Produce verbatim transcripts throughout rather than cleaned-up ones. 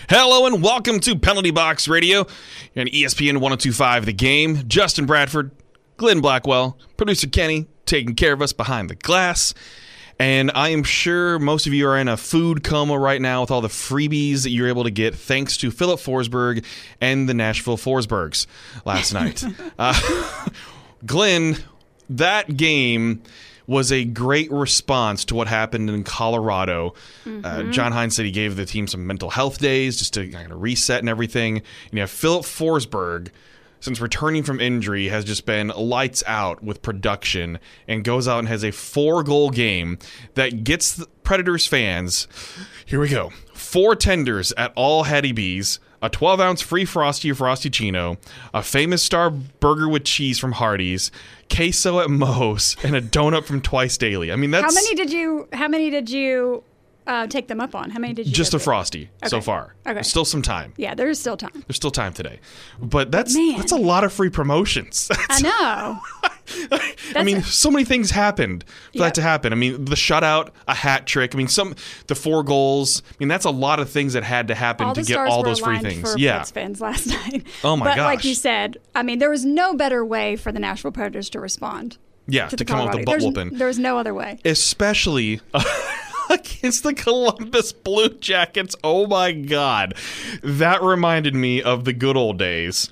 Hello and welcome to Penalty Box Radio and E S P N one oh two point five The Game. Justin Bradford, Glenn Blackwell, producer Kenny taking care of us behind the glass. And I am sure most of you are in a food coma right now with all the freebies that you're able to get thanks to Philip Forsberg and the Nashville Forsbergs last night. uh, Glenn, that game was a great response to what happened in Colorado. Mm-hmm. Uh, John Hines said he gave the team some mental health days just to kind of reset and everything. And you have Philip Forsberg, since returning from injury, has just been lights out with production and goes out and has a four-goal game that gets the Predators fans, here we go, four tenders at all Hattie B's, a twelve-ounce free Frosty or Frosty Chino, a Famous Star burger with cheese from Hardee's, queso at Moe's, and a donut from Twice Daily. I mean, that's... How many did you, how many did you uh, take them up on? How many did you Just a with? Frosty okay. so far. Okay. Still some time. Yeah, there's still time. There's still time today. But that's Man. that's a lot of free promotions. I know. I mean, so many things happened for Yep. that to happen. I mean, the shutout, a hat trick. I mean, some the four goals. I mean, that's a lot of things that had to happen all to the get stars all were those free aligned things. for Yeah. Preds fans last night. Oh my but gosh. like you said, I mean, there was no better way for the Nashville Predators to respond. Yeah, to, to the come out with the butt There's, whooping. There's no other way. Especially against the Columbus Blue Jackets. Oh my God. That reminded me of the good old days.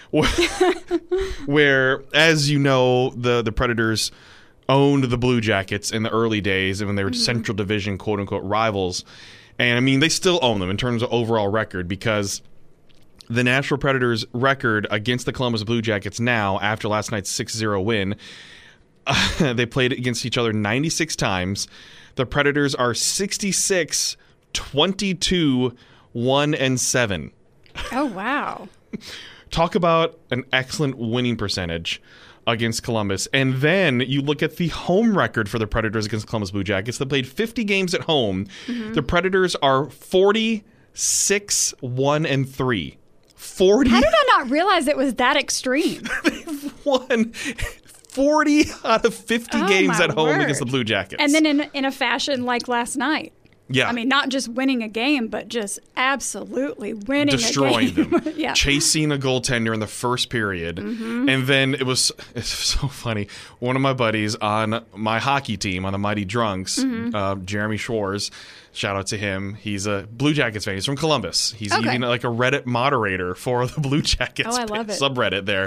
Where, as you know, the, the Predators owned the Blue Jackets in the early days and when they were mm-hmm. Central Division, quote-unquote, rivals. And, I mean, they still own them in terms of overall record because the Nashville Predators' record against the Columbus Blue Jackets now, after last night's six zero win, uh, they played against each other ninety-six times. The Predators are sixty-six, twenty-two, one, and seven. Oh, wow. Talk about an excellent winning percentage against Columbus. And then you look at the home record for the Predators against Columbus Blue Jackets. They played fifty games at home. Mm-hmm. The Predators are forty-six, one, and three. forty How did I not realize it was that extreme? They've won forty out of fifty oh, games at home word. against the Blue Jackets. And then in, in a fashion like last night. Yeah. I mean, not just winning a game, but just absolutely winning Destroying a game. them. Yeah. Chasing a goaltender in the first period. Mm-hmm. And then it was it's so funny. One of my buddies on my hockey team, on the Mighty Drunks, mm-hmm. uh, Jeremy Schwartz, shout out to him. He's a Blue Jackets fan. He's from Columbus. He's okay. even like a Reddit moderator for the Blue Jackets oh, I love it. subreddit there.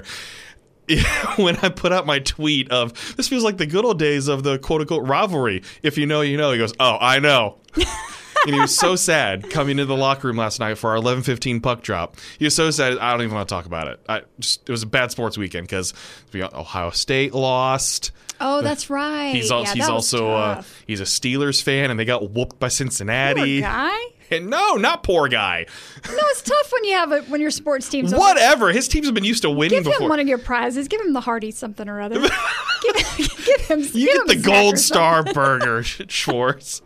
When I put out my tweet of, this feels like the good old days of the quote-unquote rivalry. If you know, you know. He goes, oh, I know. And he was so sad coming into the locker room last night for our eleven fifteen puck drop. He was so sad, I don't even want to talk about it. I just, it was a bad sports weekend because Ohio State lost. Oh, that's right. He's also, yeah, he's, also uh, he's a Steelers fan, and they got whooped by Cincinnati. Poor guy. And no, not poor guy. No, it's tough when you have a, when your sports team's over. Whatever. His teams have been used to winning give before. Give him one of your prizes. Give him the Hardee's something or other. give, give him. You give get him the Gold Star burger, Schwartz.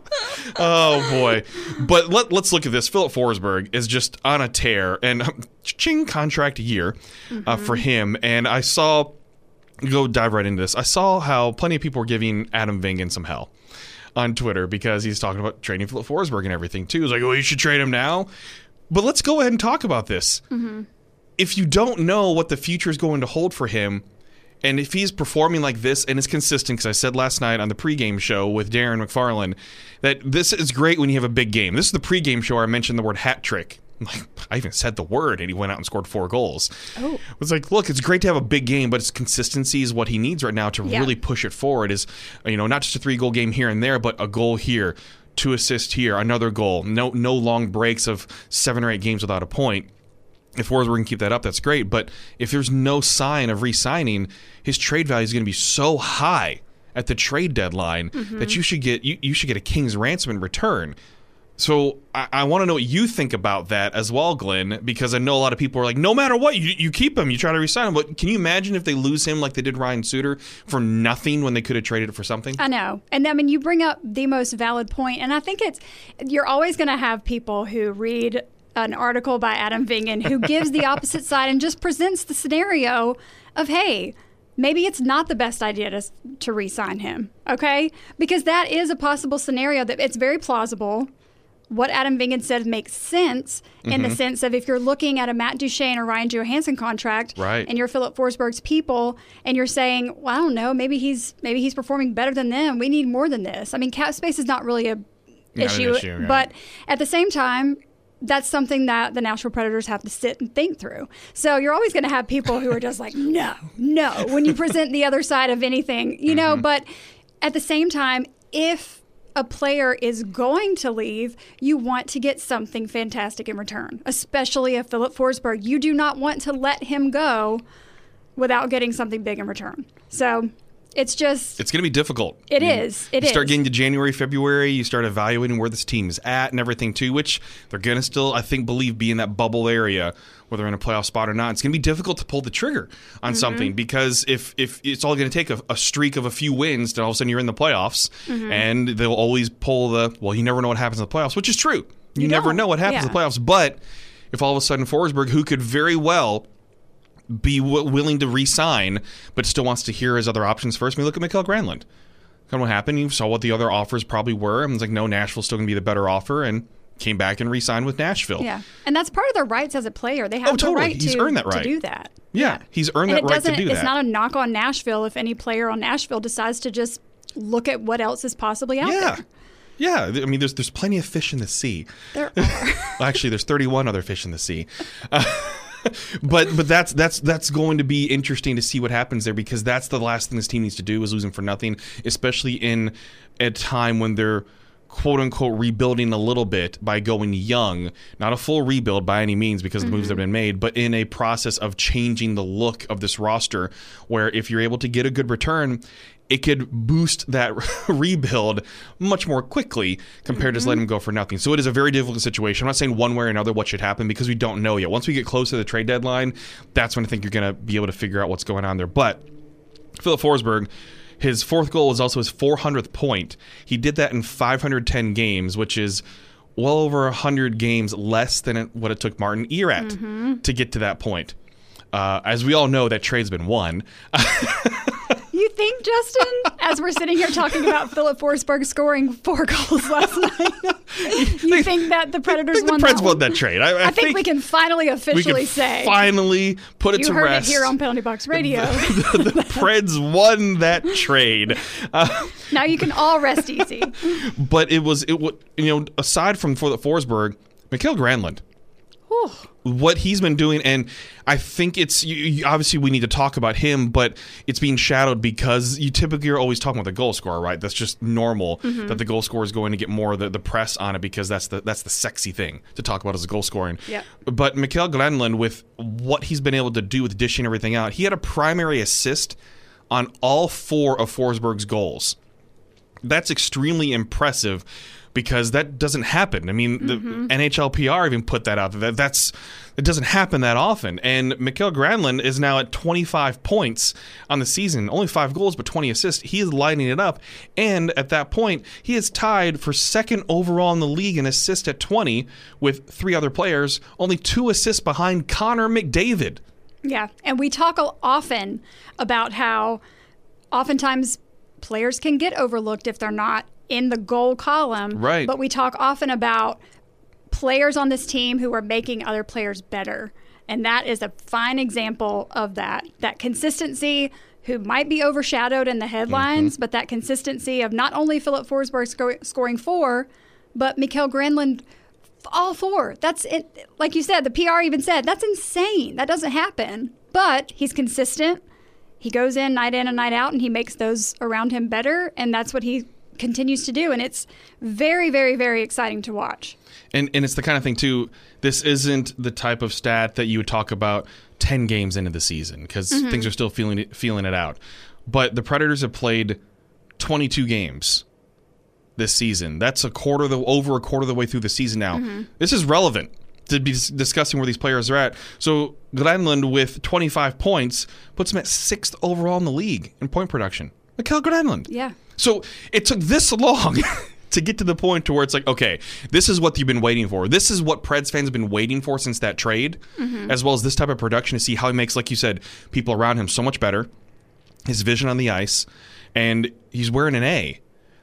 Oh boy! But let, let's look at this. Philip Forsberg is just on a tear, and ching contract year mm-hmm. uh, for him. And I saw. Go dive right into this. I saw how plenty of people were giving Adam Vingan some hell on Twitter because he's talking about trading Philip Forsberg and everything too. He's like, oh, you should trade him now. But let's go ahead and talk about this. Mm-hmm. If you don't know what the future is going to hold for him, and if he's performing like this and it's consistent, because I said last night on the pregame show with Darren McFarland that this is great when you have a big game. This is the pregame show where I mentioned the word hat trick. Like, I even said the word, and he went out and scored four goals. Oh. It was like, look, it's great to have a big game, but its consistency is what he needs right now to yeah. really push it forward. Is, you know, not just a three-goal game here and there, but a goal here, two assists here, another goal. No, no long breaks of seven or eight games without a point. If Forsberg can keep that up, that's great. But if there's no sign of re-signing, his trade value is going to be so high at the trade deadline mm-hmm. that you should get you, you should get a king's ransom in return. So I, I want to know what you think about that as well, Glenn, because I know a lot of people are like, no matter what, you, you keep him, you try to re-sign him. But can you imagine if they lose him like they did Ryan Suter for nothing when they could have traded it for something? I know. And I mean, you bring up the most valid point. And I think it's, you're always going to have people who read an article by Adam Vingan who gives the opposite side and just presents the scenario of, hey, maybe it's not the best idea to, to re-sign him, okay? Because that is a possible scenario that it's very plausible what Adam Vingan said makes sense in Mm-hmm. the sense of if you're looking at a Matt Duchene or Ryan Johansson contract, Right. and you're Philip Forsberg's people, and you're saying, well, I don't know, maybe he's maybe he's performing better than them. We need more than this. I mean, cap space is not really a Not an issue, issue, right. but at the same time, that's something that the Nashville Predators have to sit and think through. So you're always going to have people who are just like, no, no, when you present the other side of anything, you know, Mm-hmm. but at the same time, if a player is going to leave, you want to get something fantastic in return, especially if Philip Forsberg. You do not want to let him go without getting something big in return. So it's just... It's going to be difficult. It I mean, is. It you start is. getting to January, February, you start evaluating where this team is at and everything too, which they're going to still, I think, believe be in that bubble area, whether in a playoff spot or not. It's going to be difficult to pull the trigger on Mm-hmm. something because if, if it's all going to take a, a streak of a few wins, then all of a sudden you're in the playoffs, Mm-hmm. and they'll always pull the, well, you never know what happens in the playoffs, which is true. You, You never don't. know what happens in the Yeah. playoffs, but if all of a sudden Forsberg, who could very well be w- willing to re-sign, but still wants to hear his other options first. I mean, look at Mikael Granlund. Kind of what happened. You saw what the other offers probably were. And it's like, no, Nashville's still going to be the better offer, and came back and re-signed with Nashville. Yeah, and that's part of their rights as a player. They have Oh, totally. the right He's to, earned that to right. do that. Yeah, he's earned And that it right to doesn't. do It's that. not a knock on Nashville if any player on Nashville decides to just look at what else is possibly out yeah. there. Yeah, I mean, there's there's plenty of fish in the sea. There are. Well, actually, there's thirty-one other fish in the sea. Uh, but but that's that's that's going to be interesting to see what happens there, because that's the last thing this team needs to do is losing for nothing, especially in a time when they're quote unquote rebuilding a little bit by going young. Not a full rebuild by any means because the moves have been made, but in a process of changing the look of this roster, where if you're able to get a good return, it could boost that rebuild much more quickly compared to just letting them go for nothing. So it is a very difficult situation. I'm not saying one way or another what should happen because we don't know yet. Once we get close to the trade deadline, that's when I think you're going to be able to figure out what's going on there. But Philip Forsberg, his fourth goal was also his four hundredth point. He did that in five hundred ten games, which is well over one hundred games less than it, what it took Martin Erat Mm-hmm. to get to that point. Uh, as we all know, that trade's been won. You think, Justin, as we're sitting here talking about Philip Forsberg scoring four goals last night, you think that the Predators I think won the Preds that won one? that trade. I, I, I think, we can finally we officially can say finally put it you to heard rest. it here on Penalty Box Radio. the, the Preds won that trade. Uh, Now you can all rest easy. but it was it wa- you know aside from for the Forsberg, Mikael Granlund, Whew. what he's been doing, and I think it's you, you, obviously we need to talk about him, but it's being shadowed because you typically are always talking about the goal scorer, right? That's just normal Mm-hmm. that the goal scorer is going to get more of the, the press on it because that's the that's the sexy thing to talk about as a goal scoring. Yep. But Mikael Granlund, with what he's been able to do with dishing everything out, he had a primary assist on all four of Forsberg's goals. That's extremely impressive because that doesn't happen. I mean, the Mm-hmm. N H L P R even put that out. That that's it doesn't happen that often. And Mikael Granlund is now at twenty-five points on the season, only five goals but twenty assists. He is lighting it up, and at that point, he is tied for second overall in the league in assists at twenty with three other players, only two assists behind Connor McDavid. Yeah, and we talk a- often about how oftentimes players can get overlooked if they're not in the goal column. Right. But we talk often about players on this team who are making other players better. And that is a fine example of that. That consistency who might be overshadowed in the headlines, Mm-hmm. but that consistency of not only Philip Forsberg sco- scoring four, but Mikael Granlund all four. That's it. Like you said, the P R even said, that's insane. That doesn't happen. But he's consistent. He goes in night in and night out, and he makes those around him better. And that's what he continues to do. And it's very, very, very exciting to watch. And and it's the kind of thing, too, this isn't the type of stat that you would talk about ten games into the season because Mm-hmm. things are still feeling it, feeling it out. But the Predators have played twenty-two games this season. That's a quarter of the, over a quarter of the way through the season now. Mm-hmm. This is relevant to be dis- discussing where these players are at. So Granlund with twenty-five points puts him at sixth overall in the league in point production. Mikael Granlund. Yeah. So it took this long to get to the point to where it's like, okay, this is what you've been waiting for. This is what Preds fans have been waiting for since that trade, Mm-hmm. as well as this type of production to see how he makes, like you said, people around him so much better, his vision on the ice, and he's wearing an A.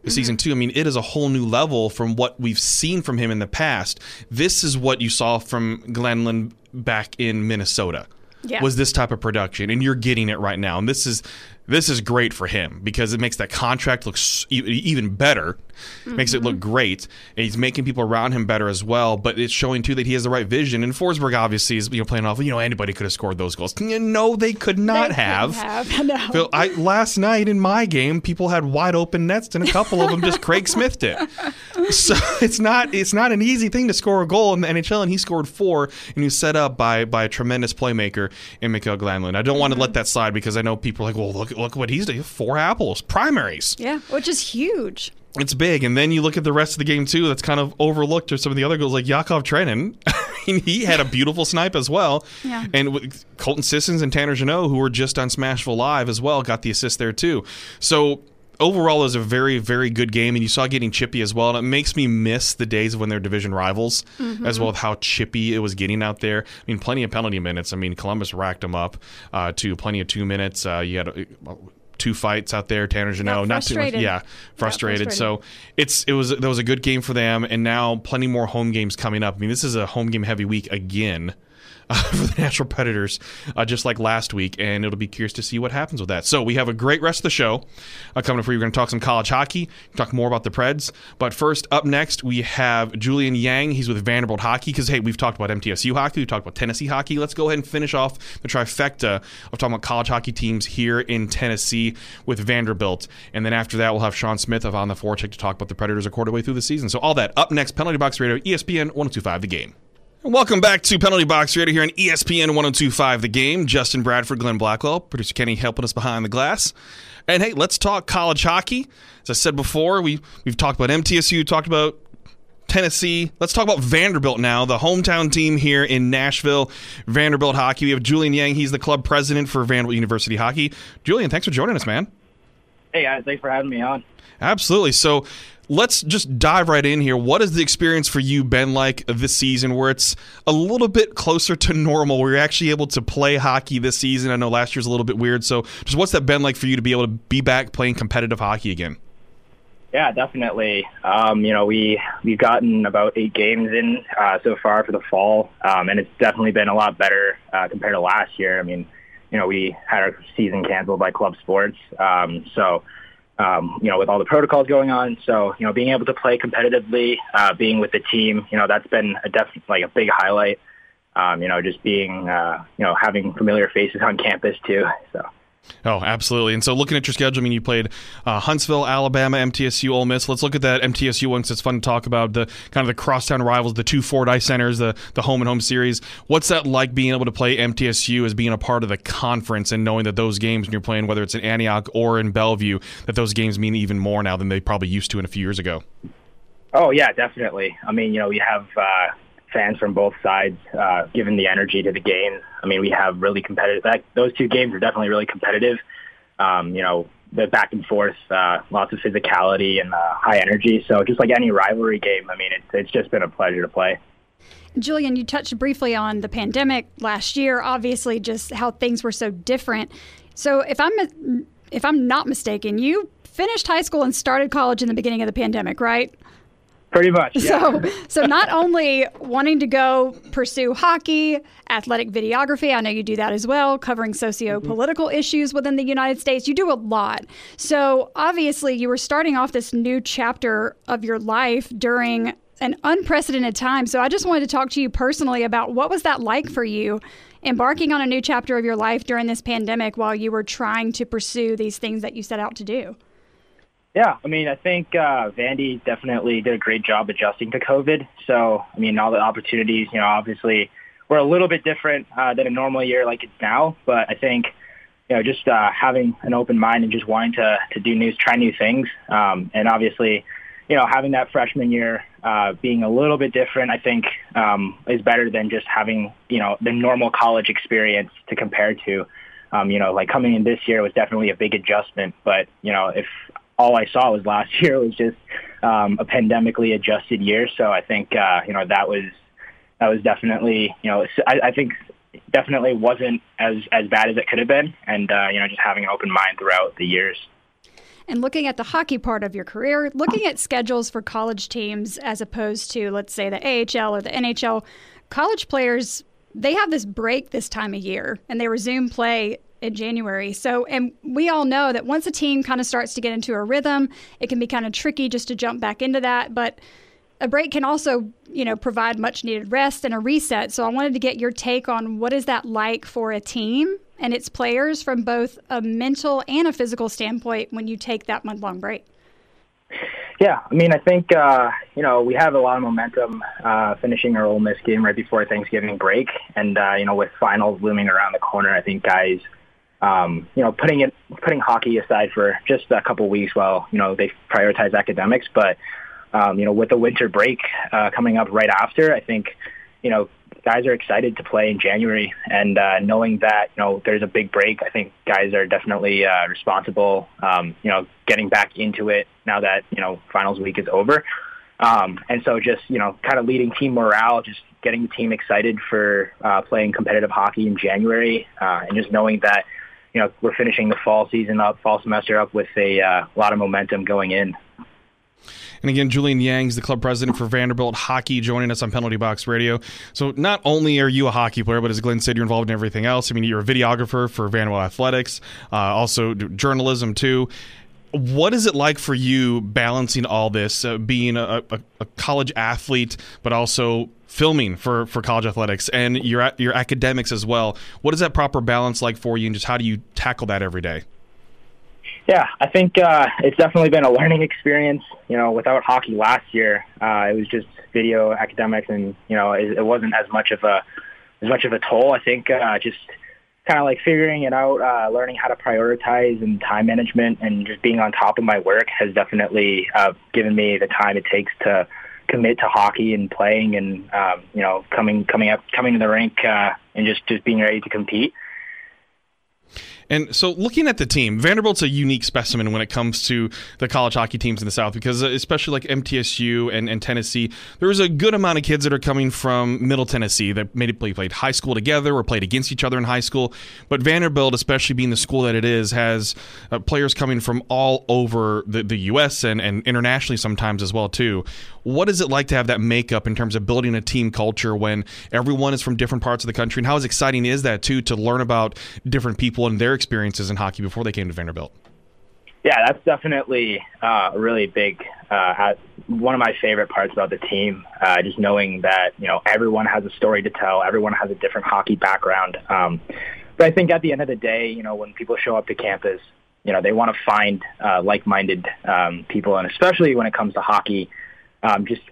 mm-hmm. season two. I mean, it is a whole new level from what we've seen from him in the past. This is what you saw from Glenlund back in Minnesota. Yeah. Was this type of production, and you're getting it right now. And this is this is great for him because it makes that contract look even better, mm-hmm. makes it look great, and he's making people around him better as well. But it's showing too that he has the right vision. And Forsberg obviously is, you know, playing off. You know, anybody could have scored those goals. You know, they could not they have. have. No. Phil, I, last night in my game, people had wide open nets, and a couple of them just Craig Smithed it. So it's not it's not an easy thing to score a goal in the N H L, and he scored four, and he was set up by by a tremendous playmaker in Mikael Granlund. I don't want to let that slide because I know people are like, well, look look what he's doing. Four apples, primaries. Yeah, which is huge. It's big. And then you look at the rest of the game, too, that's kind of overlooked, or some of the other goals, like Yakov Trenin. He had a beautiful snipe as well. Yeah. And with Colton Sissons and Tanner Jeannot, who were just on Smashville Live as well, got the assist there, too. So overall, it was a very, very good game, and you saw getting chippy as well. And it makes me miss the days of when they're division rivals, mm-hmm. as well as how chippy it was getting out there. I mean, plenty of penalty minutes. I mean, Columbus racked them up uh, to plenty of two minutes. Uh, you had a, two fights out there. Tanner Jeannot, not too much. Yeah, frustrated. frustrated. So it's it was there was a good game for them, and now plenty more home games coming up. I mean, this is a home game heavy week again. Uh, for the Nashville Predators, uh, just like last week, and it'll be curious to see what happens with that. So we have a great rest of the show uh, coming up for you. We're going to talk some college hockey, talk more about the Preds. But first, up next, we have Julian Yang. He's with Vanderbilt Hockey because, hey, we've talked about M T S U hockey, we've talked about Tennessee hockey. Let's go ahead and finish off the trifecta of talking about college hockey teams here in Tennessee with Vanderbilt. And then after that, we'll have Sean Smith of On the Forecheck to talk about the Predators a quarter way through the season. So all that up next, Penalty Box Radio, E S P N one oh two point five The Game. Welcome back to Penalty Box Radio here on E S P N one oh two point five The Game. Justin Bradford, Glenn Blackwell, producer Kenny helping us behind the glass. And hey, let's talk college hockey. As I said before, we, we've talked about M T S U, talked about Tennessee. Let's talk about Vanderbilt now, the hometown team here in Nashville, Vanderbilt Hockey. We have Julian Yang. He's the club president for Vanderbilt University Hockey. Julian, thanks for joining us, man. Hey, guys. Thanks for having me on. Absolutely. So let's just dive right in here. What has the experience for you been like this season where it's a little bit closer to normal, where you're actually able to play hockey this season? I know last year's a little bit weird. So just what's that been like for you to be able to be back playing competitive hockey again? Yeah, definitely. Um, you know, we, we've gotten about eight games in uh, so far for the fall, um, and it's definitely been a lot better uh, compared to last year. I mean, you know, we had our season canceled by club sports, um, so Um, you know, with all the protocols going on. So, you know, being able to play competitively, uh, being with the team, you know, that's been a def- like a big highlight. Um, you know, just being, uh, you know, having familiar faces on campus too. So. Oh, absolutely. And so looking at your schedule, I mean, you played uh, Huntsville, Alabama, M T S U, Ole Miss. Let's look at that M T S U one because it's fun to talk about the kind of the crosstown rivals, the two Fordyce Centers, the, the home and home series. What's that like being able to play M T S U as being a part of the conference and knowing that those games when you're playing, whether it's in Antioch or in Bellevue, that those games mean even more now than they probably used to in a few years ago? Oh, yeah, definitely. I mean, you know, we have uh, fans from both sides uh, giving the energy to the games. I mean, we have really competitive. That, those two games are definitely really competitive. Um, you know, the back and forth, uh, lots of physicality and uh, high energy. So just like any rivalry game, I mean, it's it's just been a pleasure to play. Julian, you touched briefly on the pandemic last year. Obviously, just how things were so different. So if I'm if I'm not mistaken, you finished high school and started college in the beginning of the pandemic, right? Pretty much, yeah. So, so not only wanting to go pursue hockey, athletic videography, I know you do that as well, covering socio-political mm-hmm. issues within the United States. You do a lot. So obviously you were starting off this new chapter of your life during an unprecedented time. So I just wanted to talk to you personally about what was that like for you, embarking on a new chapter of your life during this pandemic while you were trying to pursue these things that you set out to do? Yeah, I mean, I think uh, Vandy definitely did a great job adjusting to COVID. So, I mean, all the opportunities, you know, obviously were a little bit different uh, than a normal year like it's now. But I think, you know, just uh, having an open mind and just wanting to, to do new, try new things. Um, and obviously, you know, having that freshman year uh, being a little bit different, I think um, is better than just having, you know, the normal college experience to compare to. Um, you know, like coming in this year was definitely a big adjustment. But, you know, if all I saw was last year was just um, a pandemically adjusted year. So I think, uh, you know, that was that was definitely, you know, I, I think definitely wasn't as, as bad as it could have been. And, uh, you know, just having an open mind throughout the years. and looking at the hockey part of your career, looking at schedules for college teams as opposed to, let's say, the A H L or the N H L, college players, they have this break this time of year, and they resume play in January. So, and we all know that once a team kind of starts to get into a rhythm, it can be kind of tricky just to jump back into that. But a break can also, you know, provide much needed rest and a reset. So I wanted to get your take on what is that like for a team and its players from both a mental and a physical standpoint when you take that month-long break. Yeah, I mean, I think, uh, you know, we have a lot of momentum uh, finishing our Ole Miss game right before Thanksgiving break. And, uh, you know, with finals looming around the corner, I think guys, um, you know, putting it, putting hockey aside for just a couple weeks while, you know, they prioritize academics. But, um, you know, with the winter break uh, coming up right after, I think, you know, guys are excited to play in January. And uh, knowing that, you know, there's a big break, I think guys are definitely uh, responsible, um, you know, getting back into it now that, you know, finals week is over. Um, and so just, you know, kind of leading team morale, just getting the team excited for uh, playing competitive hockey in January, uh, and just knowing that, you know, we're finishing the fall season up, fall semester up with a uh, lot of momentum going in. And again, Julian Yang's the club president for Vanderbilt Hockey, joining us on Penalty Box Radio. So not only are you a hockey player, but as Glenn said, you're involved in everything else. I mean, you're a videographer for Vanderbilt Athletics, uh, also do journalism too. What is it like for you balancing all this, uh, being a, a, a college athlete, but also filming for, for college athletics and your your academics as well? What is that proper balance like for you, and just how do you tackle that every day? Yeah, I think uh, it's definitely been a learning experience. You know, without hockey last year, uh, it was just video, academics, and you know, it, it wasn't as much of a as much of a toll. I think uh, just kind of like figuring it out, uh, learning how to prioritize and time management, and just being on top of my work has definitely uh, given me the time it takes to commit to hockey and playing, and um, you know, coming coming up coming to the rink uh, and just just being ready to compete. And so looking at the team, Vanderbilt's a unique specimen when it comes to the college hockey teams in the South, because especially like M T S U and, and Tennessee, there's a good amount of kids that are coming from Middle Tennessee that maybe played high school together or played against each other in high school. But Vanderbilt, especially being the school that it is, has uh, players coming from all over the, the U S and, and internationally sometimes as well too. What is it like to have that makeup in terms of building a team culture when everyone is from different parts of the country? And how exciting is that too, to learn about different people and their experiences in hockey before they came to Vanderbilt? Yeah, that's definitely uh, really big. Uh, one of my favorite parts about the team, uh, just knowing that, you know, everyone has a story to tell, everyone has a different hockey background. Um, but I think at the end of the day, you know, when people show up to campus, you know, they want to find uh, like-minded um, people, and especially when it comes to hockey, um, just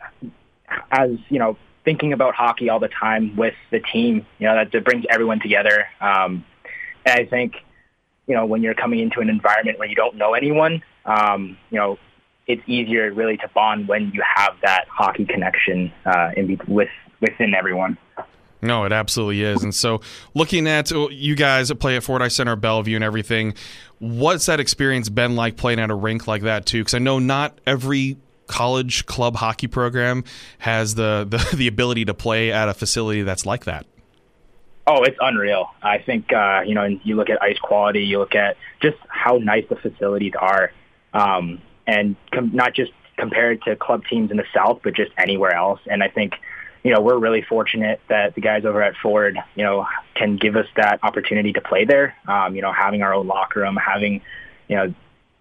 as, you know, thinking about hockey all the time with the team, you know, that, that brings everyone together. Um, and I think, you know, when you're coming into an environment where you don't know anyone, um, you know, it's easier really to bond when you have that hockey connection uh, in, with within everyone. No, it absolutely is. And so looking at you guys that play at Fordyce Center, Bellevue and everything, what's that experience been like playing at a rink like that too? Because I know not every college club hockey program has the, the, the ability to play at a facility that's like that. Oh, it's unreal. I think, uh, you know, you look at ice quality, you look at just how nice the facilities are, um, and com- not just compared to club teams in the South, but just anywhere else. And I think, you know, we're really fortunate that the guys over at Ford, you know, can give us that opportunity to play there, um, you know, having our own locker room, having, you know,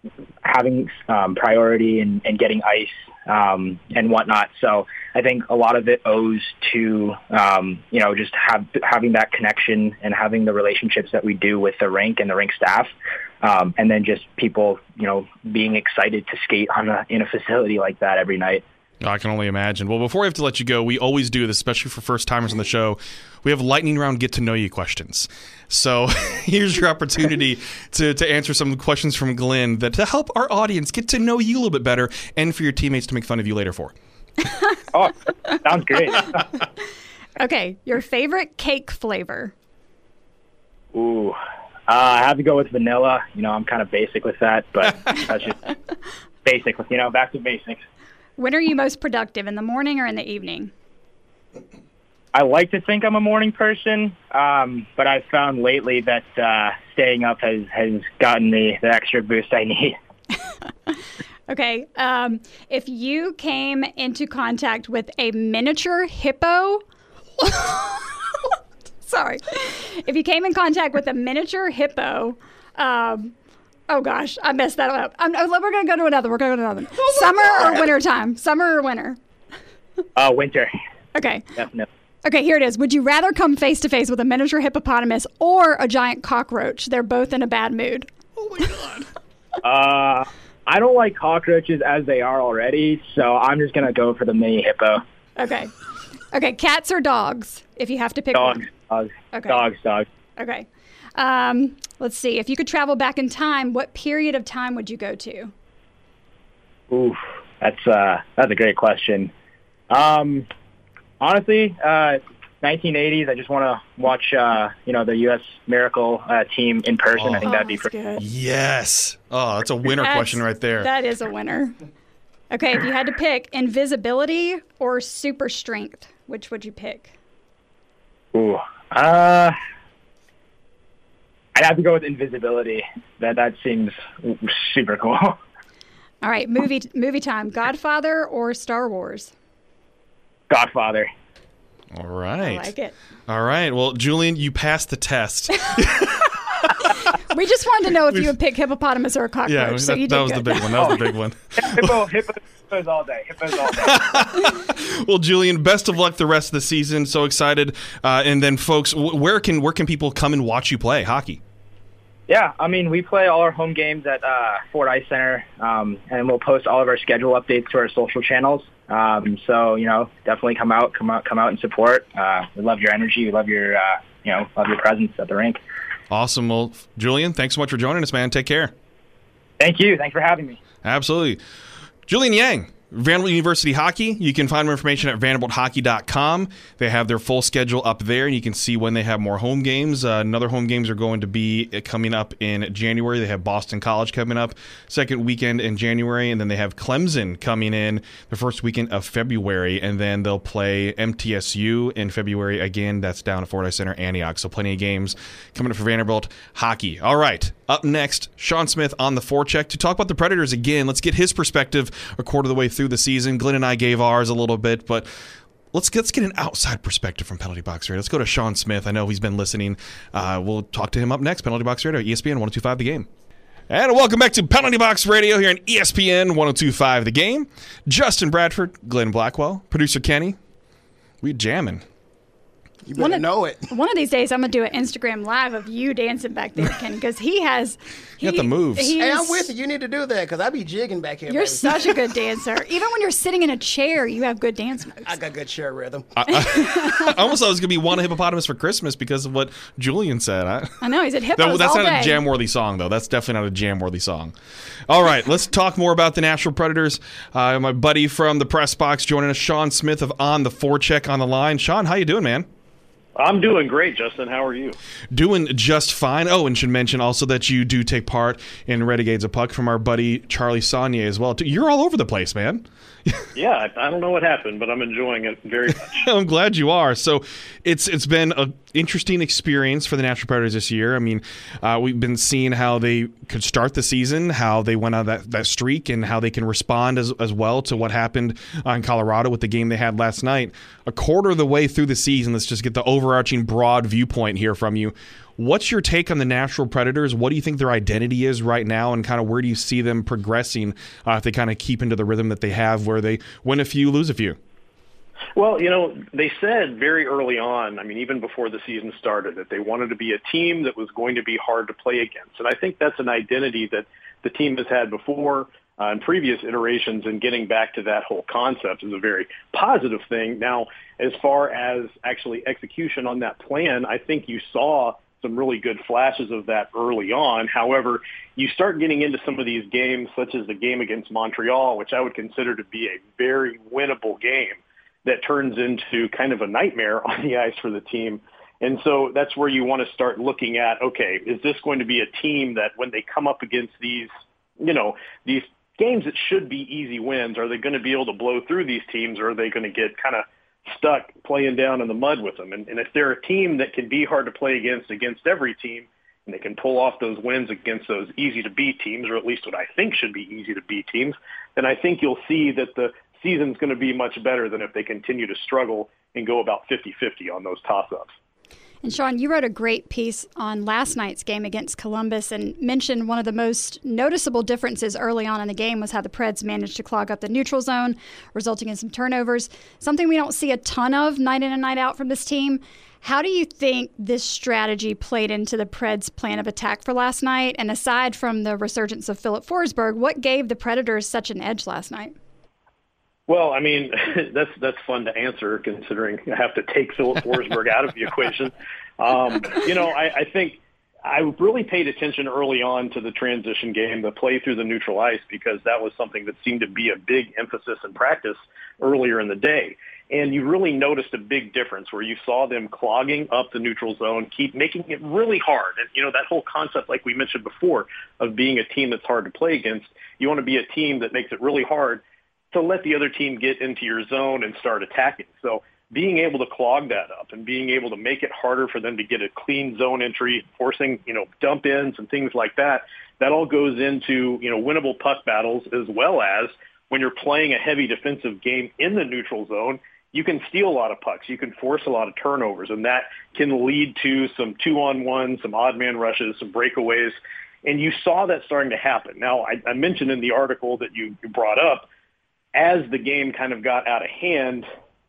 having um, priority and, and getting ice um, and whatnot. So I think a lot of it owes to, um, you know, just have, having that connection and having the relationships that we do with the rink and the rink staff. Um, and then just people, you know, being excited to skate on a, in a facility like that every night. I can only imagine. Well, before we have to let you go, we always do this, especially for first-timers on the show. We have lightning round get-to-know-you questions. So here's your opportunity to, to answer some questions from Glenn that to help our audience get to know you a little bit better and for your teammates to make fun of you later for. Oh, sounds great. Okay, your favorite cake flavor? Ooh, uh, I have to go with vanilla. You know, I'm kind of basic with that, but that's just basic. You know, back to basics. When are you most productive, in the morning or in the evening? I like to think I'm a morning person, um, but I've found lately that uh, staying up has, has gotten me the extra boost I need. Okay. Um, if you came into contact with a miniature hippo, sorry, if you came in contact with a miniature hippo, um, oh gosh, I messed that up. I'm, we're going to go to another. We're going to go to another. Oh Summer God. or winter time? Summer or winter? Uh, winter. Okay. Definitely. Okay, here it is. Would you rather come face to face with a miniature hippopotamus or a giant cockroach? They're both in a bad mood. Oh my God. uh, I don't like cockroaches as they are already, so I'm just gonna go for the mini hippo. Okay. Okay, cats or dogs? If you have to pick dogs, one. Dogs. Okay. Dogs. Dogs. Okay. Um, let's see. If you could travel back in time, what period of time would you go to? Oof, that's uh, that's a great question. Um. Honestly, uh, nineteen eighties. I just want to watch, uh, you know, the U S Miracle uh, team in person. Oh. I think Oh, that'd be that's pretty. good. Yes. Oh, that's a winner That's- question right there. That is a winner. Okay, if you had to pick invisibility or super strength, which would you pick? Ooh, uh, I'd have to go with invisibility. That that seems super cool. All right, movie movie time. Godfather or Star Wars? Godfather. All right. I like it. All right. Well, Julian, you passed the test. We just wanted to know if you would pick hippopotamus or a cockroach. Yeah, so that, you did that was good. the big one. That was the big one. Hippo, hippo, hippos all day. Hippos all day. Well, Julian, best of luck the rest of the season. So excited. Uh, and then, folks, wh- where can where can people come and watch you play hockey? Yeah, I mean, we play all our home games at uh, Ford Ice Center, um, and we'll post all of our schedule updates to our social channels. Um, so, you know, definitely come out, come out, come out and support. Uh, we love your energy. We love your, uh, you know, love your presence at the rink. Awesome. Well, Julian, thanks so much for joining us, man. Take care. Thank you. Thanks for having me. Absolutely. Julian Yang, Vanderbilt University Hockey. You can find more information at vanderbilt hockey dot com. They have their full schedule up there, and you can see when they have more home games. Uh, another home games are going to be coming up in January. They have Boston College coming up second weekend in January, and then they have Clemson coming in the first weekend of February, and then they'll play M T S U in February again. That's down at Ford Ice Center, Antioch. So plenty of games coming up for Vanderbilt Hockey. All right. Up next, Sean Smith on the forecheck to talk about the Predators again. Let's get his perspective a quarter of the way through the season. Glenn and I gave ours a little bit, but let's let's get an outside perspective from Penalty Box Radio. Let's go to Sean Smith. I know he's been listening. Uh, we'll talk to him up next. Penalty Box Radio, E S P N one oh two point five The Game. And welcome back to Penalty Box Radio here on E S P N one oh two point five The Game. Justin Bradford, Glenn Blackwell, producer Kenny. We jamming. You better of, know it. One of these days, I'm gonna do an Instagram live of you dancing back there, Ken, because he has. He, You got the moves. he Hey, is- I'm with you. You need to do that because I be jigging back here. You're baby. such a good dancer. Even when you're sitting in a chair, you have good dance moves. I got good chair rhythm. I, I, I almost thought it was going to be One Hippopotamus for Christmas because of what Julian said. I, I know, he's at hippos That, that's all not day. a jam-worthy song, though. That's definitely not a jam-worthy song. All right, let's talk more about the Nashville Predators. Uh, my buddy from the press box joining us, Sean Smith of On the Forecheck on the line. Sean, how you doing, man? I'm doing great, Justin. How are you? Doing just fine. Oh, and should mention also that you do take part in Renegades of Puck from our buddy Charlie Saunier as well. You're all over the place, man. Yeah, I, I don't know what happened, but I'm enjoying it very much. I'm glad you are. So it's it's been an interesting experience for the Nashville Predators this year. I mean, uh, we've been seeing how they could start the season, how they went on that, that streak, and how they can respond as, as well to what happened uh, in Colorado with the game they had last night. A quarter of the way through the season, let's just get the overarching broad viewpoint here from you. What's your take on the Nashville Predators? What do you think their identity is right now, and kind of where do you see them progressing uh, if they kind of keep into the rhythm that they have where they win a few, lose a few? Well, you know, they said very early on, I mean, even before the season started, that they wanted to be a team that was going to be hard to play against. And I think that's an identity that the team has had before uh, in previous iterations, and getting back to that whole concept is a very positive thing. Now, as far as actually execution on that plan, I think you saw some really good flashes of that early on. However, you start getting into some of these games, such as the game against Montreal, which I would consider to be a very winnable game, that turns into kind of a nightmare on the ice for the team. And so that's where you want to start looking at, okay, is this going to be a team that when they come up against these, you know, these games that should be easy wins, are they going to be able to blow through these teams, or are they going to get kind of stuck playing down in the mud with them? And, and if they're a team that can be hard to play against, against every team, and they can pull off those wins against those easy-to-beat teams, or at least what I think should be easy-to-beat teams, then I think you'll see that the season's going to be much better than if they continue to struggle and go about fifty-fifty on those toss-ups. And Sean, you wrote a great piece on last night's game against Columbus and mentioned one of the most noticeable differences early on in the game was how the Preds managed to clog up the neutral zone, resulting in some turnovers, something we don't see a ton of night in and night out from this team. How do you think this strategy played into the Preds' plan of attack for last night? And aside from the resurgence of Filip Forsberg, what gave the Predators such an edge last night? Well, I mean, that's that's fun to answer considering I have to take Filip Forsberg out of the equation. Um, you know, I, I think I really paid attention early on to the transition game, the play through the neutral ice, because that was something that seemed to be a big emphasis in practice earlier in the day. And you really noticed a big difference where you saw them clogging up the neutral zone, keep making it really hard. And, you know, that whole concept, like we mentioned before, of being a team that's hard to play against, you want to be a team that makes it really hard to let the other team get into your zone and start attacking. So being able to clog that up and being able to make it harder for them to get a clean zone entry, forcing, you know, dump ins and things like that, that all goes into, you know, winnable puck battles, as well as when you're playing a heavy defensive game in the neutral zone, you can steal a lot of pucks. You can force a lot of turnovers, and that can lead to some two-on-one, some odd man rushes, some breakaways. And you saw that starting to happen. Now, I, I mentioned in the article that you, you brought up, as the game kind of got out of hand,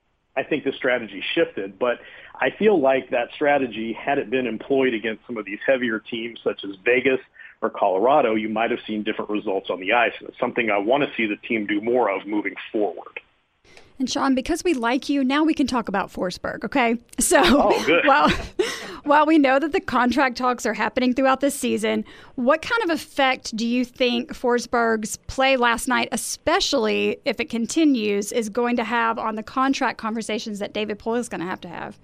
I think the strategy shifted. But I feel like that strategy, had it been employed against some of these heavier teams such as Vegas or Colorado, you might have seen different results on the ice. And it's something I want to see the team do more of moving forward. And Sean, because we like you, now we can talk about Forsberg, okay? So, oh, good. while, while we know that the contract talks are happening throughout this season, what kind of effect do you think Forsberg's play last night, especially if it continues, is going to have on the contract conversations that David Poile is going to have to have?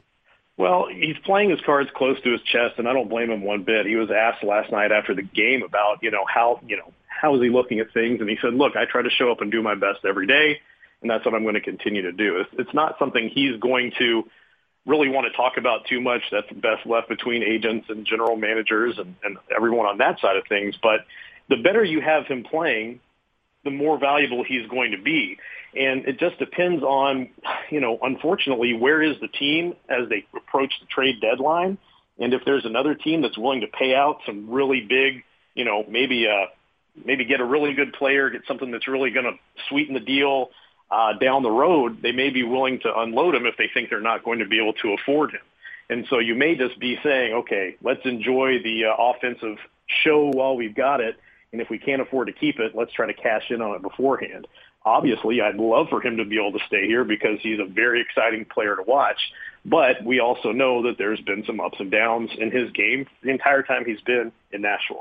Well, he's playing his cards close to his chest, and I don't blame him one bit. He was asked last night after the game about, you know, how, you know, how is he looking at things, and he said, look, I try to show up and do my best every day, and that's what I'm going to continue to do. It's, it's not something he's going to really want to talk about too much. That's best left between agents and general managers and, and everyone on that side of things. But the better you have him playing, the more valuable he's going to be. And it just depends on, you know, unfortunately, where is the team as they approach the trade deadline? And if there's another team that's willing to pay out some really big, you know, maybe uh, maybe get a really good player, get something that's really going to sweeten the deal, Uh, down the road, they may be willing to unload him if they think they're not going to be able to afford him. And so you may just be saying, okay, let's enjoy the uh, offensive show while we've got it. And if we can't afford to keep it, let's try to cash in on it beforehand. Obviously, I'd love for him to be able to stay here because he's a very exciting player to watch. But we also know that there's been some ups and downs in his game the entire time he's been in Nashville.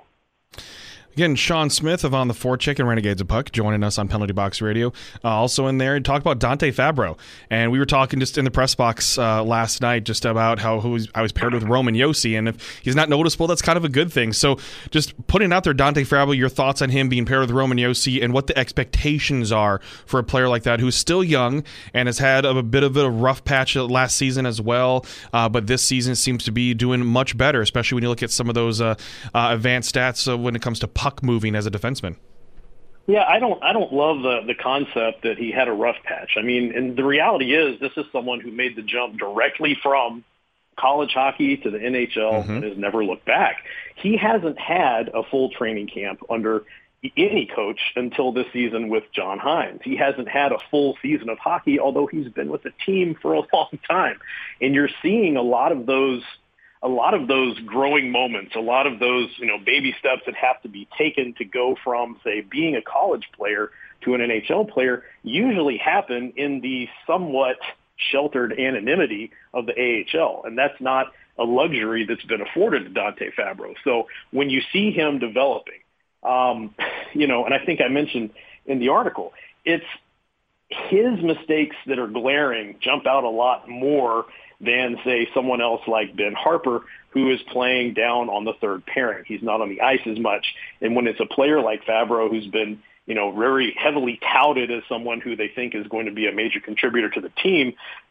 Again, Sean Smith of On the Forecheck and Renegades of Puck joining us on Penalty Box Radio. Uh, also in there, talk about Dante Fabro. And we were talking just in the press box uh, last night just about how who was, I was paired with Roman Josi. And if he's not noticeable, that's kind of a good thing. So just putting out there, Dante Fabro, your thoughts on him being paired with Roman Josi and what the expectations are for a player like that who's still young and has had a bit of a rough patch last season as well. Uh, but this season seems to be doing much better, especially when you look at some of those uh, uh, advanced stats uh, when it comes to puck moving as a defenseman. Yeah, I don't I don't love the, the concept that he had a rough patch. I mean, and the reality is this is someone who made the jump directly from college hockey to the N H L mm-hmm. and has never looked back. He hasn't had a full training camp under any coach until this season with John Hines. He hasn't had a full season of hockey, although he's been with the team for a long time. And you're seeing a lot of those a lot of those growing moments, a lot of those, you know, baby steps that have to be taken to go from, say, being a college player to an N H L player usually happen in the somewhat sheltered anonymity of the A H L. And that's not a luxury that's been afforded to Dante Fabro. So when you see him developing, um, you know, and I think I mentioned in the article, it's his mistakes that are glaring jump out a lot more than, say, someone else like Ben Harper, who is playing down on the third pairing. He's not on the ice as much. And when it's a player like Fabro, who's been, you know, very heavily touted as someone who they think is going to be a major contributor to the team,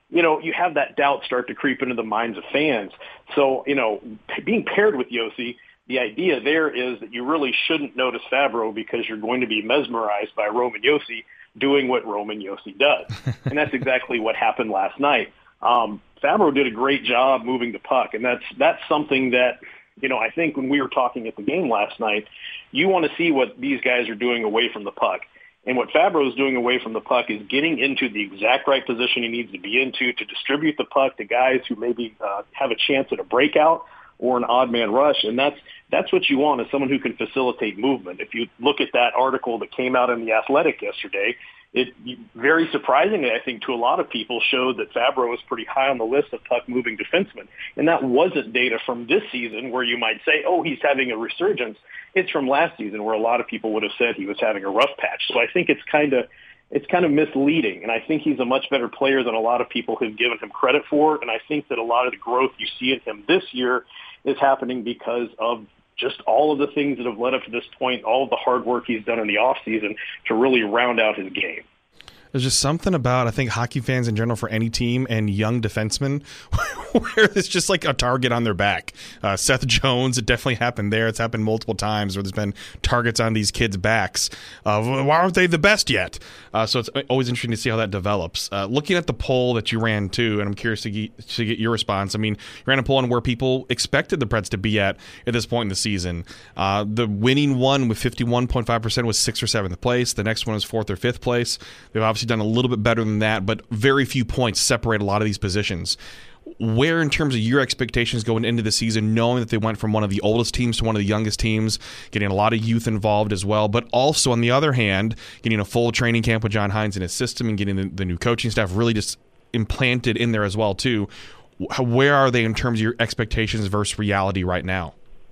you know, you have that doubt start to creep into the minds of fans. So, you know, being paired with Yossi, the idea there is that you really shouldn't notice Fabro because you're going to be mesmerized by Roman Yossi doing what Roman Yossi does. And that's exactly what happened last night. Um, Fabro did a great job moving the puck, and that's that's something that, you know, I think when we were talking at the game last night, you want to see what these guys are doing away from the puck. And what Fabro is doing away from the puck is getting into the exact right position he needs to be into to distribute the puck to guys who maybe uh, have a chance at a breakout or an odd man rush. And that's that's what you want, is someone who can facilitate movement. If you look at that article that came out in The Athletic yesterday, it very surprisingly, I think, to a lot of people, showed that Fabro was pretty high on the list of puck-moving defensemen. And that wasn't data from this season where you might say, oh, he's having a resurgence. It's from last season where a lot of people would have said he was having a rough patch. So I think it's kind of it's kind of misleading. And I think he's a much better player than a lot of people have given him credit for. And I think that a lot of the growth you see in him this year is happening because of just all of the things that have led up to this point, all of the hard work he's done in the offseason to really round out his game. There's just something about, I think, hockey fans in general for any team and young defensemen where it's just like a target on their back. Uh, Seth Jones, it definitely happened there. It's happened multiple times where there's been targets on these kids' backs. Uh, why aren't they the best yet? Uh, so it's always interesting to see how that develops. Uh, looking at the poll that you ran too, and I'm curious to get, to get your response. I mean, you ran a poll on where people expected the Preds to be at at this point in the season. Uh, the winning one with fifty-one point five percent was sixth or seventh place. The next one was fourth or fifth place. They've obviously done a little bit better than that, but very few points separate a lot of these positions. Where, in terms of your expectations going into the season, knowing that they went from one of the oldest teams to one of the youngest teams, getting a lot of youth involved as well, but also, on the other hand, getting a full training camp with John Hines in his system and getting the, the new coaching staff really just implanted in there as well, too. Where are they in terms of your expectations versus reality right now?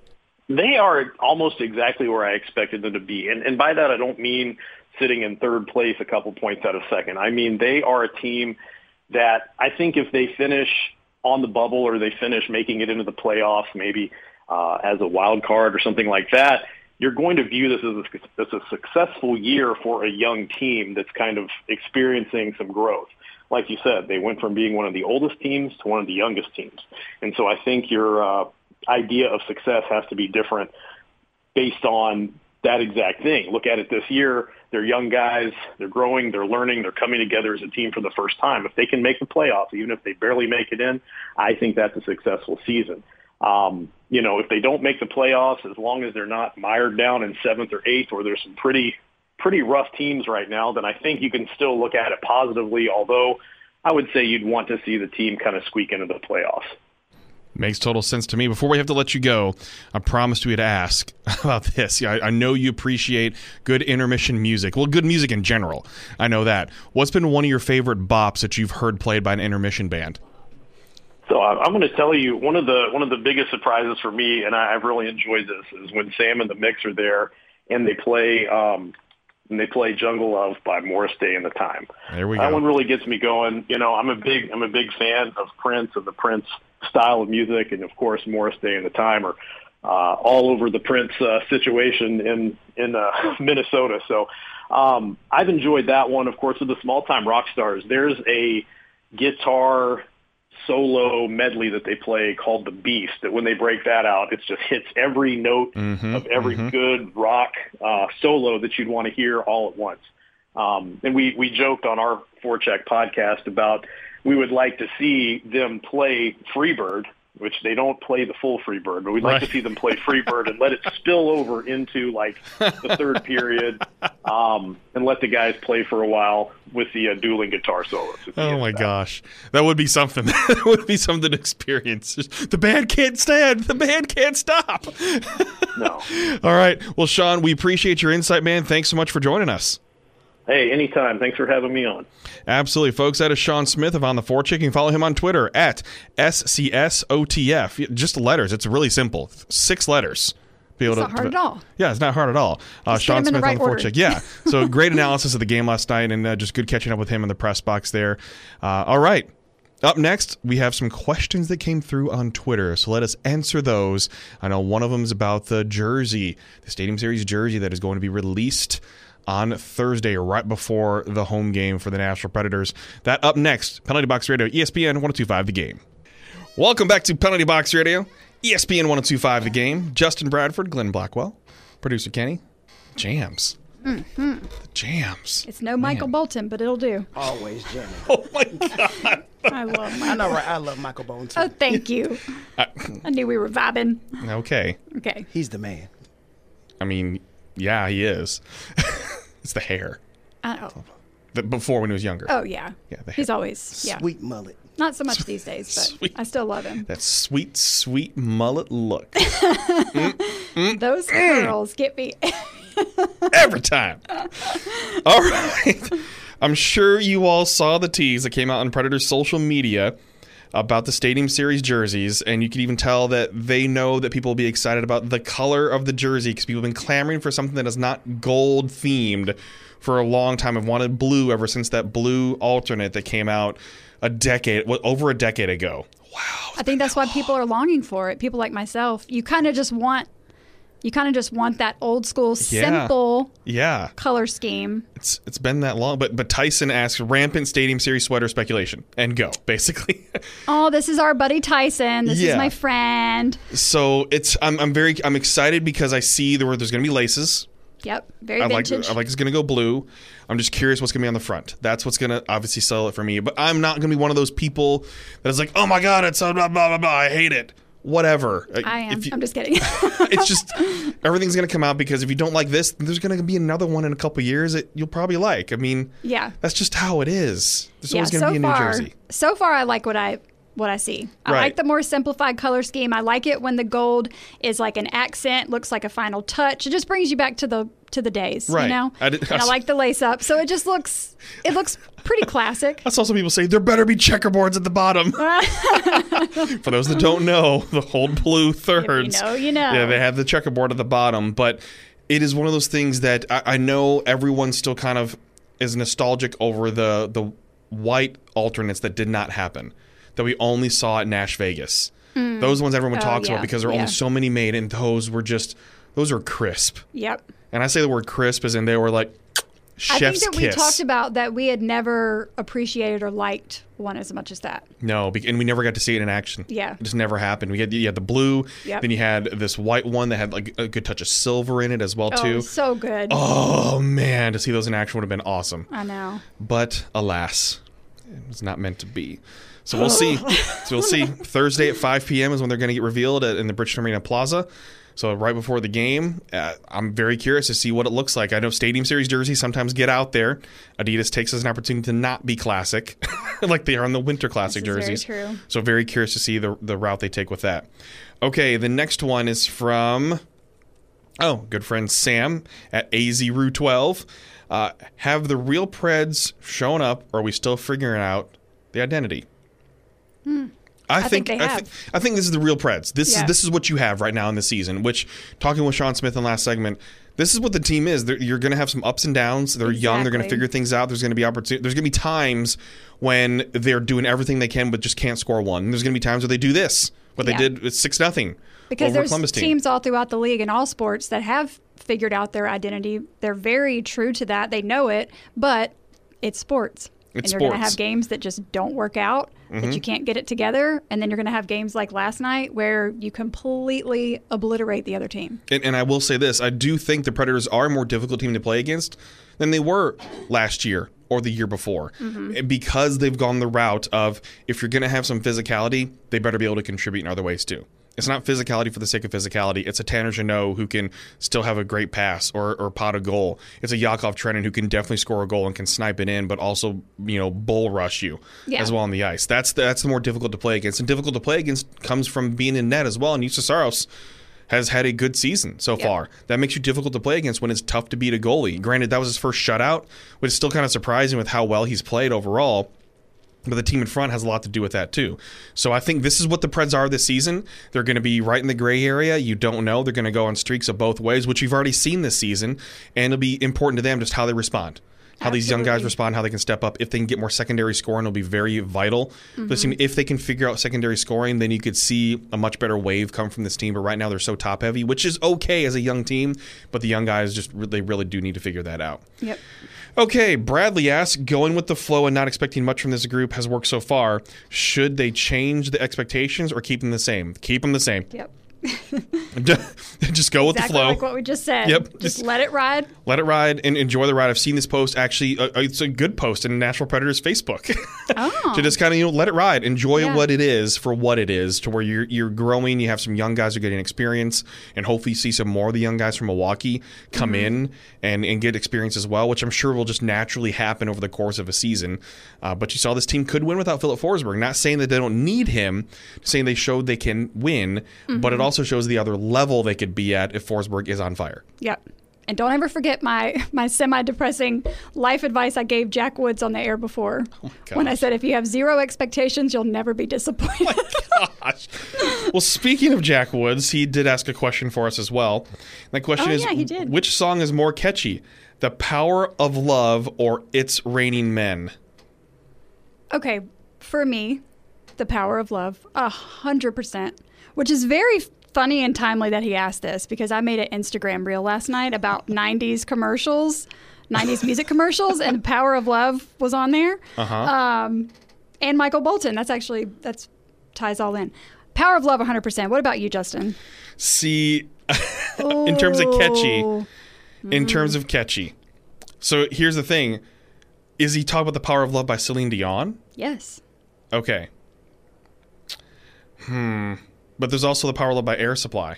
They are almost exactly where I expected them to be. And, and by that, I don't mean sitting in third place a couple points out of second. I mean, they are a team that I think if they finish on the bubble or they finish making it into the playoffs, maybe uh, as a wild card or something like that, you're going to view this as a, as a successful year for a young team that's kind of experiencing some growth. Like you said, they went from being one of the oldest teams to one of the youngest teams. And so I think your uh, idea of success has to be different based on that exact thing. Look at it this year. They're young guys. They're growing. They're learning. They're coming together as a team for the first time. If they can make the playoffs, even if they barely make it in, I think that's a successful season. Um, you know, if they don't make the playoffs, as long as they're not mired down in seventh or eighth, or there's some pretty, pretty rough teams right now, then I think you can still look at it positively, although I would say you'd want to see the team kind of squeak into the playoffs. Makes total sense to me. Before we have to let you go, I promised we'd ask about this. Yeah, I, I know you appreciate good intermission music. Well, good music in general. I know that. What's been one of your favorite bops that you've heard played by an intermission band? So I'm going to tell you one of the one of the biggest surprises for me, and I've really enjoyed this, is when Sam and the Mix are there and they play um, and they play "Jungle Love" by Morris Day and the Time. There we go. That one really gets me going. You know, I'm a big I'm a big fan of Prince and the Prince style of music, and of course Morris Day and the Time are uh, all over the Prince uh, situation in in uh, Minnesota. So um, I've enjoyed that one. Of course, with the Small Time Rock Stars, there's a guitar solo medley that they play called The Beast, that when they break that out, it just hits every note mm-hmm, of every mm-hmm. good rock uh, solo that you'd want to hear all at once. Um, and we, we joked on our Forecheck podcast about we would like to see them play Freebird, which they don't play the full Freebird, but we'd like right. to see them play Freebird and let it spill over into like the third period um, and let the guys play for a while with the uh, dueling guitar solos. Oh my gosh. That would be something. That would be something to experience. The band can't stand. The band can't stop. No. All right. Well, Sean, we appreciate your insight, man. Thanks so much for joining us. Hey, anytime. Thanks for having me on. Absolutely. Folks, that is Sean Smith of On the Forecheck. You can follow him on Twitter at S C S O T F. Just letters. It's really simple. Six letters. Be able it's to, not hard to, at all. Yeah, it's not hard at all. Uh, Sean Smith right on the Forecheck. Yeah. So great analysis of the game last night, and uh, just good catching up with him in the press box there. Uh, all right. Up next, we have some questions that came through on Twitter, so let us answer those. I know one of them is about the jersey, the Stadium Series jersey that is going to be released on Thursday, right before the home game for the Nashville Predators. That up next, Penalty Box Radio, E S P N one oh two point five The Game. Welcome back to Penalty Box Radio, E S P N one oh two point five The Game. Justin Bradford, Glenn Blackwell, producer Kenny. Jams. Mm-hmm. The jams. It's no Michael Man. Bolton, but it'll do. Always jamming. Oh, my God. I love Michael. I know, right? I love Michael Bowen, too. Oh, thank you. I, I knew we were vibing. okay. Okay. He's the man. I mean, yeah, he is. It's the hair. Oh. The, before when he was younger. Oh, yeah. Yeah, the He's hair. always, yeah. Sweet mullet. Not so much these days, but Sweet. I still love him. That sweet, sweet mullet look. Those curls get me. Every time. All right. I'm sure you all saw the tease that came out on Predators social media about the Stadium Series jerseys, and you can even tell that they know that people will be excited about the color of the jersey because people have been clamoring for something that is not gold themed for a long time. Have wanted blue ever since that blue alternate that came out a decade, over a decade ago. Wow. I think that's why people are longing for it. People like myself. You kind of just want, you kind of just want that old school, Yeah. simple Yeah. color scheme. It's it's been that long, but but Tyson asks rampant Stadium Series sweater speculation and go basically. Oh, this is our buddy Tyson. This Yeah. is my friend. So it's I'm I'm very I'm excited because I see there were there's going to be laces. Yep, very I like vintage. I like it's going to go blue. I'm just curious what's going to be on the front. That's what's going to obviously sell it for me. But I'm not going to be one of those people that is like, oh my god, it's blah blah blah blah. I hate it. Whatever. I am. If you- I'm just kidding. it's just everything's going to come out because if you don't like this, there's going to be another one in a couple years that you'll probably like. I mean, Yeah. that's just how it is. There's yeah, always going to so be a New far, Jersey. so far I like what I what I see. I Right. like the more simplified color scheme. I like it when the gold is like an accent, looks like a final touch. It just brings you back to the to the days, Right. you know. I did- and I like the lace up, so it just looks it looks pretty classic. I saw some people say there better be checkerboards at the bottom. For those that don't know, the old blue thirds. know, you know. Yeah, they have the checkerboard at the bottom, but it is one of those things that I, I know everyone still kind of is nostalgic over the the white alternates that did not happen, that we only saw at Nash Vegas. Those ones everyone Oh, talks yeah, about because there are yeah. only so many made, and those were just those are crisp. Yep. And I say the word crisp as in they were like I chef's think that kiss. we talked about that we had never appreciated or liked one as much as that. No, be- and we never got to see it in action. Yeah. It just never happened. We had you had the blue, Yep. then you had this white one that had like a good touch of silver in it as well Oh, too. so good. Oh man, to see those in action would have been awesome. I know. But alas, it was not meant to be. So we'll see. So we'll see. Thursday at five p.m. is when they're going to get revealed at, in the Bridgestone Arena Plaza. So right before the game, uh, I'm very curious to see what it looks like. I know Stadium Series jerseys sometimes get out there. Adidas takes as an opportunity to not be classic, like they are on the Winter Classic This is very jerseys. true. So very curious to see the the route they take with that. Okay, the next one is from oh, good friend Sam at A Z Rue twelve. Uh, have the real Preds shown up, or are we still figuring out the identity? I, think think, they I, have. think I think this is the real Preds. This Yeah. is this is what you have right now in the season. Which, talking with Sean Smith in the last segment, this is what the team is. They're, you're going to have some ups and downs. They're young. They're going to Exactly. figure things out. There's going to be opportunity. There's going to be times when they're doing everything they can, but just can't score one. And there's going to be times where they do this, what Yeah. they did with six nothing Because over there's Columbus team. teams all throughout the league in all sports that have figured out their identity. They're very true to that. They know it, but it's sports. It's and you're going to sports. have games that just don't work out, Mm-hmm. that you can't get it together. And then you're going to have games like last night where you completely obliterate the other team. And, and I will say this, I do think the Predators are a more difficult team to play against than they were last year or the year before. Mm-hmm. Because they've gone the route of, if you're going to have some physicality, they better be able to contribute in other ways too. It's not physicality for the sake of physicality. It's a Tanner Jeannot who can still have a great pass or, or pot a goal. It's a Yakov Trenin who can definitely score a goal and can snipe it in, but also, you know, bull rush you Yeah. as well on the ice. That's the, that's the more difficult to play against. And difficult to play against comes from being in net as well. And Jussi Saros has had a good season so Yeah. far. That makes you difficult to play against when it's tough to beat a goalie. Granted, that was his first shutout, but it's still kind of surprising with how well he's played overall. But the team in front has a lot to do with that too. So I think this is what the Preds are this season. They're going to be right in the gray area. You don't know. They're going to go on streaks of both ways, which we've already seen this season. And it'll be important to them just how they respond. how these young guys Absolutely. respond, how they can step up. If they can get more secondary scoring, it'll be very vital. Mm-hmm. This team, if they can figure out secondary scoring, then you could see a much better wave come from this team. But right now they're so top heavy, which is okay as a young team. But the young guys just they really do need to figure that out. Yep. Okay, Bradley asks, going with the flow and not expecting much from this group has worked so far. Should they change the expectations or keep them the same? Keep them the same. Yep. Just go with Exactly the flow. like what we just said. Yep. Just, Just- let it ride. Let it ride and enjoy the ride. I've seen this post actually. Uh, it's a good post in Nashville Predators Facebook. Oh. To just kind of you know let it ride, enjoy Yeah. what it is for what it is. To where you're you're growing, you have some young guys who are getting experience, and hopefully see some more of the young guys from Milwaukee come Mm-hmm. in and and get experience as well, which I'm sure will just naturally happen over the course of a season. Uh, but you saw this team could win without Philip Forsberg. Not saying that they don't need him, saying they showed they can win, Mm-hmm. but it also shows the other level they could be at if Forsberg is on fire. Yep. And don't ever forget my, my semi-depressing life advice I gave Jack Woods on the air before. Oh When I gosh. said, if you have zero expectations, you'll never be disappointed. Gosh. Well, speaking of Jack Woods, he did ask a question for us as well. That question Oh, is, yeah, he did. which song is more catchy, The Power of Love or It's Raining Men? Okay, for me, The Power of Love, a hundred percent, which is very funny and timely that he asked this because I made an Instagram reel last night about nineties commercials, nineties music commercials, and The Power of Love was on there. Uh-huh. Um, and Michael Bolton. That's actually, that's ties all in. Power of Love, one hundred percent. What about you, Justin? See, in terms of catchy, Ooh. in terms of catchy. So here's the thing. Is he talking about The Power of Love by Celine Dion? Yes. Okay. Hmm. But there's also The Power of Love by Air Supply.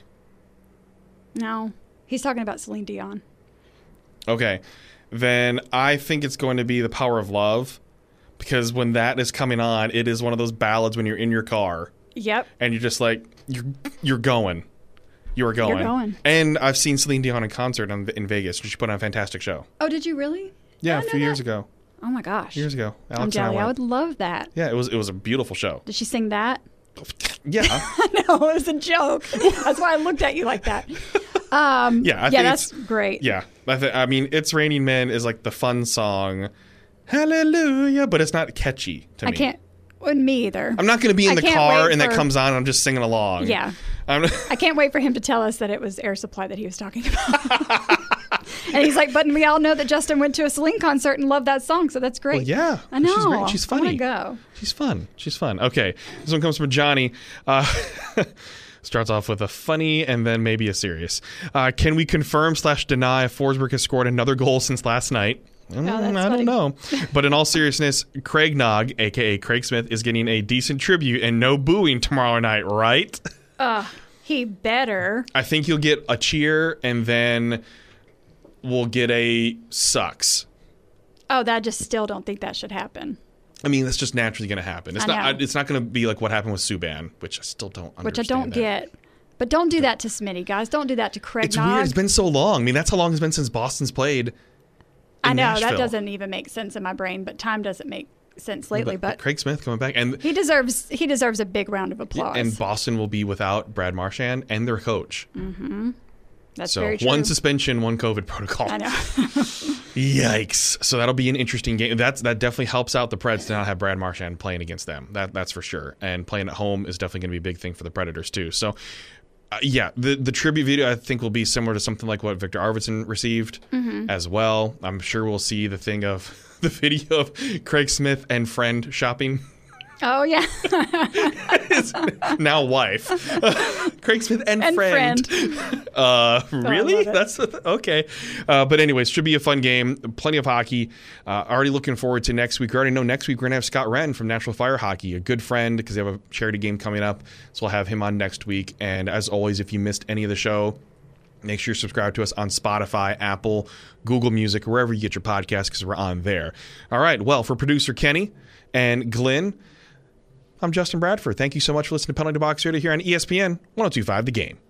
No. He's talking about Celine Dion. Okay. Then I think it's going to be The Power of Love because when that is coming on, it is one of those ballads when you're in your car Yep. and you're just like, you're, you're going. You are going. You're going. And I've seen Celine Dion in concert on, in Vegas. She put on a fantastic show. Oh, did you really? Yeah, I a know few years that. ago. Oh my gosh. Years ago. Alex I'm and jelly. I I went. would love that. Yeah, it was it was a beautiful show. Did she sing that? Yeah. No, it was a joke. That's why I looked at you like that. Um, Yeah, I yeah, think that's it's- great. Yeah. I, th- I mean, It's Raining Men is like the fun song. Hallelujah. But it's not catchy to I me. can't. Well, me either. I'm not going to be in I the can't car wait and that for- comes on and I'm just singing along. Yeah. I'm, I can't wait for him to tell us that it was Air Supply that he was talking about. And he's like, but we all know that Justin went to a Celine concert and loved that song, so that's great. well, yeah. I know. She's great. She's I funny. want to go. She's fun. She's fun. Okay. This one comes from Johnny. Uh, starts off with a funny and then maybe a serious. Uh, can we confirm slash deny if Forsberg has scored another goal since last night? Mm, that's I funny. don't know. But in all seriousness, Craig Nog, a k a. Craig Smith, is getting a decent tribute and no booing tomorrow night, right? Uh, he better. I think you'll get a cheer and then we'll get a sucks. Oh, that I just still don't think that should happen. I mean, that's just naturally going to happen. It's I not. know. It's not going to be like what happened with Subban, which I still don't understand. Which I don't that. get. But don't do that to Smitty, guys. Don't do that to Craig It's Nog. weird. It's been so long. I mean, that's how long it's been since Boston's played. I in know Nashville. that doesn't even make sense in my brain, but time doesn't make sense lately. But, Craig Smith coming back, and he deserves he deserves a big round of applause. and Boston will be without Brad Marchand and their coach. That's So very true. one suspension, one COVID protocol. I know. Yikes! So that'll be an interesting game. That's that definitely helps out the Preds to not have Brad Marchand playing against them. That that's for sure. And playing at home is definitely going to be a big thing for the Predators too. So. Uh, yeah, the the tribute video I think will be similar to something like what Victor Arvidsson received as well. I'm sure we'll see the thing of the video of Craig Smith and friend shopping. Oh yeah. His now wife, Craig Smith and, And friend. friend. Uh, really? love it. That's okay. Uh, but anyways, should be a fun game. Plenty of hockey. Uh, already looking forward to next week. We already know next week we're gonna have Scott Wren from Nashville Fire Hockey, a good friend because they have a charity game coming up. So we'll have him on next week. And as always, if you missed any of the show, make sure you subscribe to us on Spotify, Apple, Google Music, wherever you get your podcasts because we're on there. All right. Well, for producer Kenny and Glenn, I'm Justin Bradford. Thank you so much for listening to Penalty Box Radio here on E S P N one oh two point five The Game.